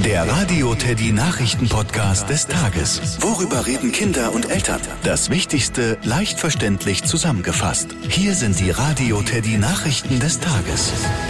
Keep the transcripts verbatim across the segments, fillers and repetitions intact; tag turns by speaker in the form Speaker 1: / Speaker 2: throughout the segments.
Speaker 1: Der Radio Teddy Nachrichten-Podcast des Tages. Worüber reden Kinder und Eltern? Das Wichtigste leicht verständlich zusammengefasst. Hier sind die Radio Teddy Nachrichten des Tages.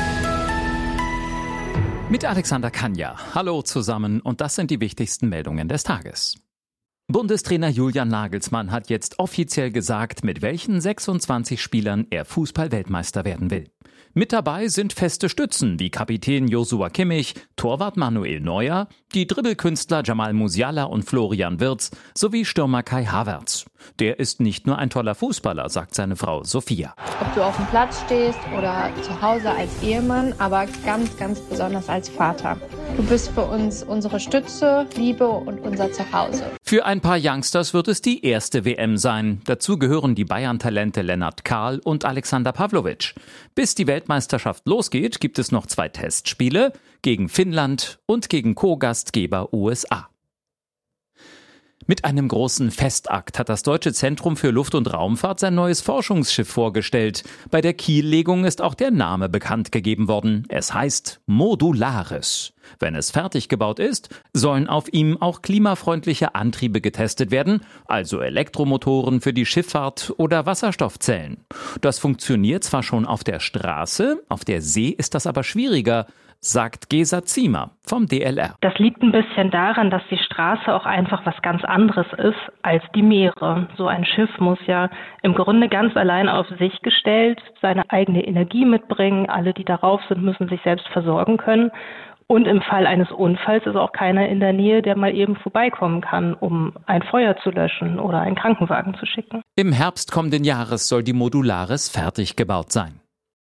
Speaker 2: Mit Alexander Kanja. Hallo zusammen und das sind die wichtigsten Meldungen des Tages. Bundestrainer Julian Nagelsmann hat jetzt offiziell gesagt, mit welchen sechsundzwanzig Spielern er Fußball-Weltmeister werden will. Mit dabei sind feste Stützen wie Kapitän Joshua Kimmich, Torwart Manuel Neuer, die Dribbelkünstler Jamal Musiala und Florian Wirtz sowie Stürmer Kai Havertz. Der ist nicht nur ein toller Fußballer, sagt seine Frau Sophia.
Speaker 3: Ob du auf dem Platz stehst oder zu Hause als Ehemann, aber ganz, ganz besonders als Vater. Du bist für uns unsere Stütze, Liebe und unser Zuhause.
Speaker 2: Für ein paar Youngsters wird es die erste W M sein. Dazu gehören die Bayern-Talente Lennart Kahl und Alexander Pavlovic. Bis die Weltmeisterschaft losgeht, gibt es noch zwei Testspiele gegen Finnland und gegen Co-Gastgeber U S A. Mit einem großen Festakt hat das Deutsche Zentrum für Luft- und Raumfahrt sein neues Forschungsschiff vorgestellt. Bei der Kiellegung ist auch der Name bekannt gegeben worden. Es heißt Modularis. Wenn es fertig gebaut ist, sollen auf ihm auch klimafreundliche Antriebe getestet werden, also Elektromotoren für die Schifffahrt oder Wasserstoffzellen. Das funktioniert zwar schon auf der Straße, auf der See ist das aber schwieriger, sagt Gesa Ziemer vom D L R.
Speaker 4: Das liegt ein bisschen daran, dass die Straße auch einfach was ganz anderes ist als die Meere. So ein Schiff muss ja im Grunde ganz allein auf sich gestellt seine eigene Energie mitbringen. Alle, die darauf sind, müssen sich selbst versorgen können. Und im Fall eines Unfalls ist auch keiner in der Nähe, der mal eben vorbeikommen kann, um ein Feuer zu löschen oder einen Krankenwagen zu schicken.
Speaker 2: Im Herbst kommenden Jahres soll die Modularis fertig gebaut sein.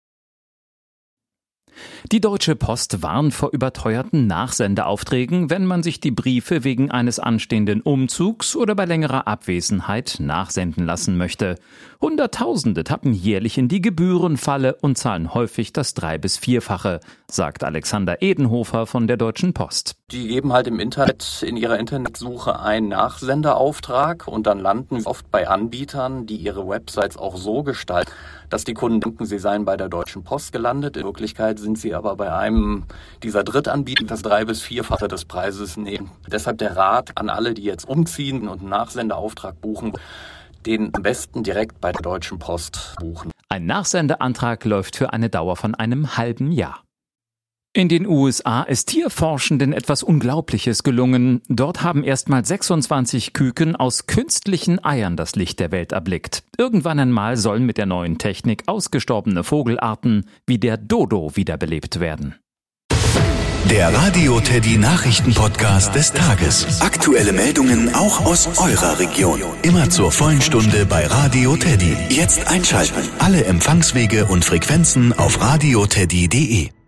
Speaker 2: Die Deutsche Post warnt vor überteuerten Nachsendeaufträgen, wenn man sich die Briefe wegen eines anstehenden Umzugs oder bei längerer Abwesenheit nachsenden lassen möchte. Hunderttausende tappen jährlich in die Gebührenfalle und zahlen häufig das drei- bis vierfache, sagt Alexander Edenhofer von der Deutschen Post.
Speaker 5: Die geben halt im Internet in ihrer Internetsuche einen Nachsenderauftrag und dann landen oft bei Anbietern, die ihre Websites auch so gestalten, dass die Kunden denken, sie seien bei der Deutschen Post gelandet. In Wirklichkeit sind sie aber bei einem dieser Drittanbieter, das drei- bis vierfache des Preises nehmen. Deshalb der Rat an alle, die jetzt umziehen und einen Nachsendeauftrag buchen, den am besten direkt bei der Deutschen Post buchen.
Speaker 2: Ein Nachsendeantrag läuft für eine Dauer von einem halben Jahr. In den U S A ist Tierforschenden etwas Unglaubliches gelungen. Dort haben erstmal sechsundzwanzig Küken aus künstlichen Eiern das Licht der Welt erblickt. Irgendwann einmal sollen mit der neuen Technik ausgestorbene Vogelarten wie der Dodo wiederbelebt werden.
Speaker 1: Der Radio Teddy Nachrichten-Podcast des Tages. Aktuelle Meldungen auch aus eurer Region. Immer zur vollen Stunde bei Radio Teddy. Jetzt einschalten. Alle Empfangswege und Frequenzen auf radio teddy punkt de.